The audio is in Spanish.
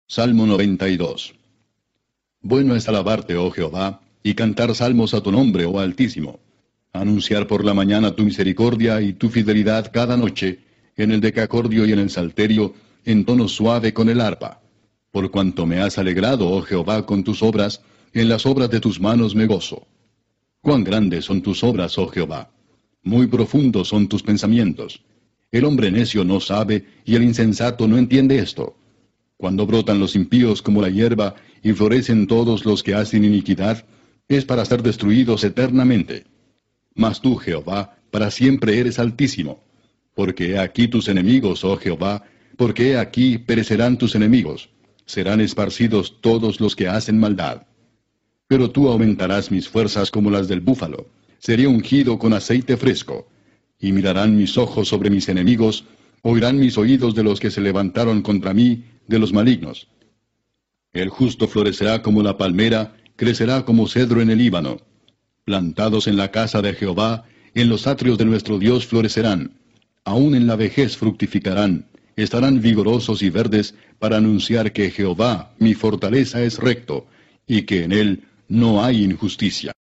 Salmo 92. Bueno es alabarte, oh Jehová, y cantar salmos a tu nombre, oh Altísimo. Anunciar por la mañana tu misericordia y tu fidelidad cada noche, en el decacordio y en el salterio, en tono suave con el arpa. Por cuanto me has alegrado, oh Jehová, con tus obras, en las obras de tus manos me gozo. Cuán grandes son tus obras, oh Jehová. Muy profundos son tus pensamientos. El hombre necio no sabe, y el insensato no entiende esto. Cuando brotan los impíos como la hierba, y florecen todos los que hacen iniquidad, es para ser destruidos eternamente. Mas tú, Jehová, para siempre eres altísimo. Porque he aquí tus enemigos, oh Jehová, porque he aquí perecerán tus enemigos. Serán esparcidos todos los que hacen maldad. Pero tú aumentarás mis fuerzas como las del búfalo. Seré ungido con aceite fresco. Y mirarán mis ojos sobre mis enemigos, oirán mis oídos de los que se levantaron contra mí, de los malignos. El justo florecerá como la palmera, crecerá como cedro en el Líbano. Plantados en la casa de Jehová, en los atrios de nuestro Dios florecerán. Aún en la vejez fructificarán, estarán vigorosos y verdes para anunciar que Jehová, mi fortaleza, es recto, y que en él no hay injusticia.